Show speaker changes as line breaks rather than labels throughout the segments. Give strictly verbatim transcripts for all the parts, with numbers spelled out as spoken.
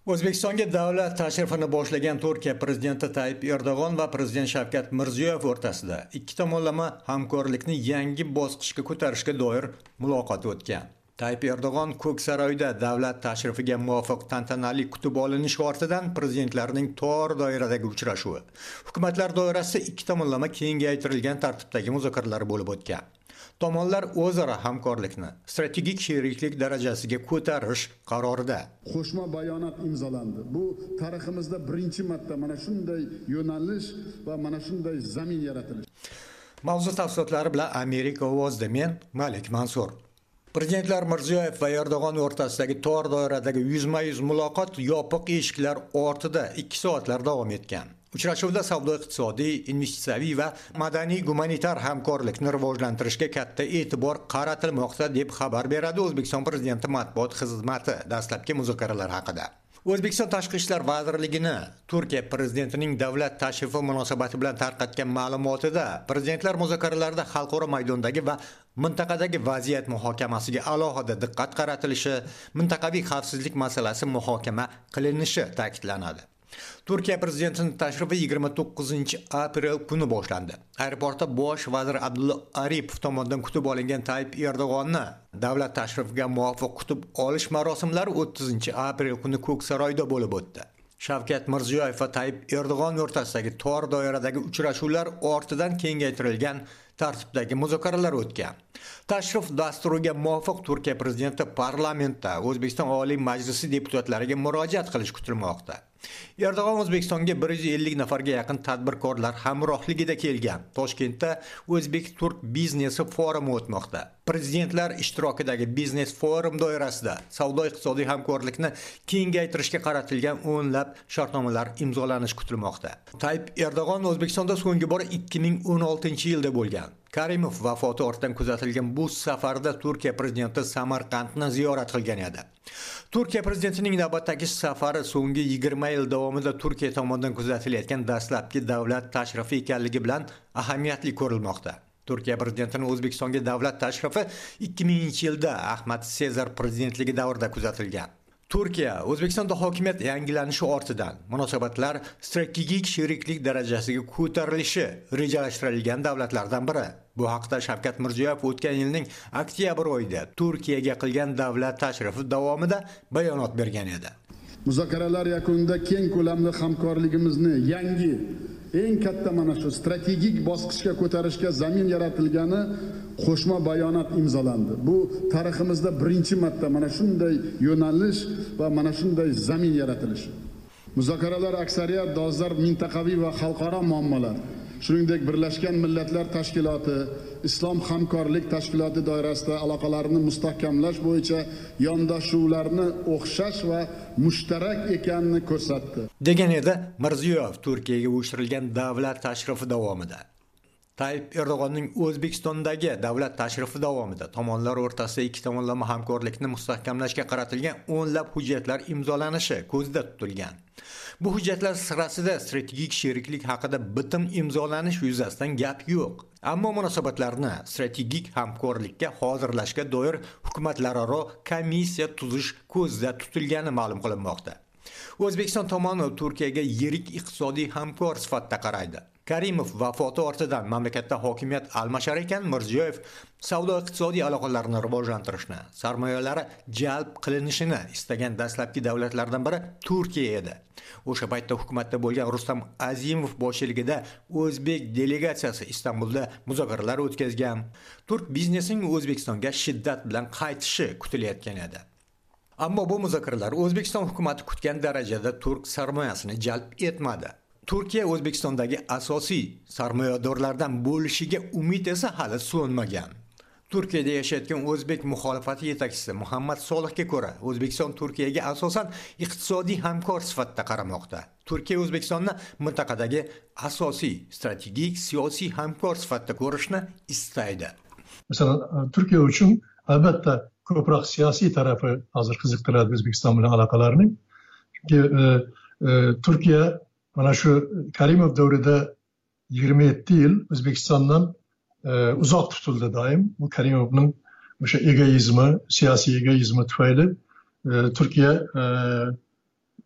O'zbekistonga davlat tashrifini boshlagan Turkiya prezidenti Tayyip Erdo'g'on va prezident Shavkat Mirziyoyev o'rtasida ikki tomonlama hamkorlikni yangi bosqichga ko'tarishga doir muloqot o'tgan. Tayyip Erdo'g'on Ko'ksaroyda davlat tashrifiga muvofiq tantanali kutib olinishi ortidan prezidentlarning tor doiradagi uchrashuvi, hukumatlar doirasida ikki tomonlama kengaytirilgan tartibdagi muzokaralar bo'lib o'tgan. Tomonlar o'zaro hamkorlikni strategik sheriklik darajasiga ko'tarish qarorida.
Qo'shma bayonot imzolandi. Bu tariximizda birinchi marta mana shunday yo'nalish va mana shunday zamin yaratilishi.
Mavzu tafsilotlari bilan Amerika ovozida men Malik Mansur. Prezidentlar Mirziyoyev va Erdo'g'on o'rtasidagi tor doiradagi yuzma-yuz muloqot yopiq eshiklar ortida ikki soatlar davom etgan. Uchrashuvda savdo-iqtisodiy, investitsiyaviy va madaniy-gumanitar hamkorlikni rivojlantirishga katta e'tibor qaratilmoqda deb xabar beradi O'zbekiston Prezidenti matbuot xizmati dastlabki muzokaralar haqida. O'zbekiston Tashqi ishlar vazirligini Turkiya prezidentining davlat tashrifi munosabati bilan tarqatgan ma'lumotida prezidentlar muzokaralarida xalqaro maydondagi va mintaqadagi vaziyat muhokamasiga alohida diqqat qaratilishi, mintaqaviy xavfsizlik masalasi muhokama qilinishi ta'kidlanadi. Turkiya prezidentining tashrifi yigirma to'qqizinchi aprel kuni boshlandi. Aeroportda bosh vazir Abdulla Aripov tomonidan kutib olingan Tayyip Erdo'g'onni davlat tashrifiga muvofiq kutib olish marosimlari o'ttizinchi aprel kuni Ko'ksaroyda bo'lib o'tdi. Shavkat Mirziyoyev va Tayyip Erdo'g'on o'rtasidagi tor doiradagi uchrashuvlar ortidan kengaytirilgan tartibdagi muzokaralar o'tgan. Tashrif dasturiga muvofiq Turkiya prezidenti parlamentda O'zbekiston Oliy Majlisi deputatlariga murojaat qilish kutilmoqda. Erdo'g'on O'zbekistonga bir yuz ellik nafarga yaqin tadbirkorlar hamrohligida kelgan. Toshkentda O'zbek-Turk biznesi forumi o'tmoqda. Prezidentlar ishtirokidagi biznes forum doirasida savdo-iqtisodiy hamkorlikni kengaytirishga qaratilgan o'nlab shartnomalar imzolanishi kutilmoqda. Tayyip Erdo'g'on O'zbekistonda so'nggi bor ikki ming o'n oltinchi yilda bo'lgan. Karimov vafoti ortidan kuzatilgan bu safarda Turkiya prezidenti Samarqandni ziyorat qilgan edi. Turkiya prezidentining navbatdagi safari so'nggi yigirma yil davomida Turkiya tomonidan kuzatilayotgan dastlabki davlat tashrifi ekanligi bilan ahamiyatli ko'rilmoqda. Turkiya prezidentining O'zbekistonga davlat tashrifi ikki minginchi yilda Ahmad Sezar prezidentligi davrida kuzatilgan. Turkiya O'zbekistonda hokimiyat yangilanishi ortidan munosabatlar strategik sheriklik darajasiga ko'tarilishi rejalashtirilgan davlatlardan biri. Bu haqda Shavkat Mirziyoyev o'tgan yilning oktyabr oyida Turkiyaga qilgan davlat tashrifi davomida bayonot bergan edi.
Muzokaralar yakunida keng ko'lamli hamkorligimizni yangi eng katta mana shu strategik bosqichga ko'tarishga zamin yaratilgani qo'shma bayonot imzolandi. Bu tariximizda birinchi marta mana shunday yo'nalish va mana shunday zamin yaratilishi. Muzokaralar aksariyat dolzarb mintaqaviy va xalqaro muammolar, shuningdek Birlashgan Millatlar Tashkiloti, Islom hamkorlik tashkiloti doirasida aloqalarni mustahkamlash bo'yicha yondashuvlarni o'xshash va mushtarak ekanini ko'rsatdi.
Degan edi Mirziyoyev Turkiyaga uyushtirilgan davlat tashrifi davomida. Tayyip Erdo'g'onning O'zbekistondagi davlat tashrifi davomida tomonlar o'rtasida ikki tomonlama hamkorlikni mustahkamlashga qaratilgan o'nlab hujjatlar imzolanishi ko'zda tutilgan. Bu hujjatlar sirasida strategik sheriklik haqida bitim imzolanish yuzasidan gap yo'q. Ammo munosabatlarni strategik hamkorlikka hozirlashga doir hukumatlararo komissiya tuzish ko'zda tutilgani ma'lum qilinmoqda. O'zbekiston tomoni Turkiyaga yirik iqtisodiy hamkor sifatida qaraydi. Karimov vafoti ortidan mamlakatda hokimiyat almashar ekan, Mirziyoyev savdo-iqtisodiy aloqalarni rivojlantirishni, sarmoyalari jalb qilinishini istagan dastlabki davlatlardan biri Turkiya edi. O'sha paytda hukumatda bo'lgan Rustam Azimov boshchiligida o'zbek delegatsiyasi Istanbulda muzokaralar o'tkazgan. Turk biznesining O'zbekistonga shiddat bilan qaytishi kutilayotgan edi. Ammo bu muzokaralar O'zbekiston hukumati kutgan darajada turk sarmoyasini jalb etmadi. Turkiya O'zbekistondagi asosiy sarmoyadorlardan bo'lishiga umid esa hali so'nmagan. Turkiyada yashayotgan o'zbek muxolifati yetakchisi Muhammad Solihga ko'ra, O'zbekiston Turkiyaga asosan iqtisodiy hamkor sifatida qaramoqda. Turkiya O'zbekistonni mintaqadagi asosiy strategik siyosiy hamkor sifatida ko'rishni istaydi.
Masalan, Turkiya uchun albatta ko'proq siyosiy tarafi hozir qiziqtiradi O'zbekiston bilan aloqalarni. Chunki e, e, Turkiya mana shu Karimov davrida yigirma yetti yil O'zbekistondan e, uzoq tutildi doim. Bu Karimovning o'sha egoizmi, siyosiy egoizmi tufayli e, Turkiya e,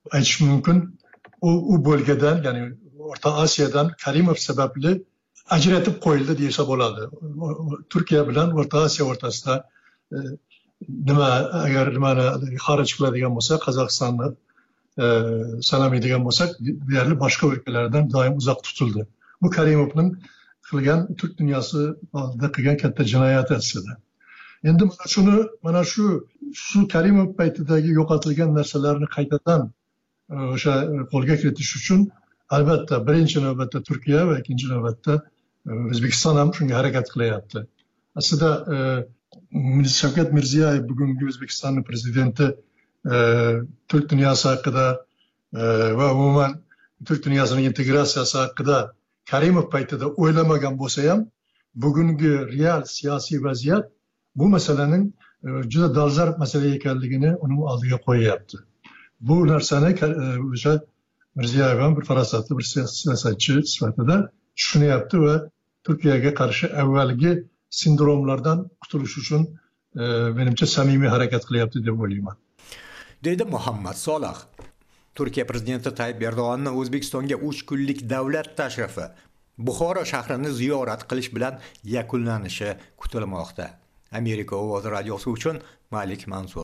aytish mumkin, u u bölgeden, ya'ni O'rta Osiyodan Karimov sababli ajratib qo'yildi desa bo'ladi. Turkiya bilan O'rta Osiyo o'rtasida nima agar nimani xaraj qiladigan bo'lsa, Qozog'istonni sanamaydigan bo'lsak, deyarli boshqa o'lkalardan doim uzoq tutildi. Bu Karimovning qilgan Turk dunyosi oldida qilgan katta jinoyati aslida. Endi mana shuni, mana shu shu Karimov paytidagi yo'qotilgan narsalarni qaytadan o'sha qo'lga kiritish uchun albatta birinchi navbatda Turkiya va ikkinchi navbatda O'zbekiston ham shunga harakat qilyapti. Aslida Shavkat Mirziyoyev bugungi O'zbekiston prezidenti Turk dunyosi haqida va umuman Turk dunyosining integratsiyasi haqida Karimov paytida o'ylamagan bo'lsa ham, bugungi real siyosiy vaziyat bu masalaning juda dolzarb masala ekanligini uning oldiga qo'yapti. Bu narsani o'sha Mirziyoyev ham bir farosatli bir siyosatchi sifatida tushunyapti va Turkiyaga qarshi avvalgi sindromlardan qutulish uchun menimcha samimiy harakat qilyapti deb o'ylayman.
Deydi Muhammad Solih. Turkiya prezidenti Tayyip Erdo'g'onning O'zbekistonga uch kunlik davlat tashrifi Buxoro shahrini ziyorat qilish bilan yakunlanishi kutilmoqda. Amerika Ovozi radiosi uchun Malik Mansur.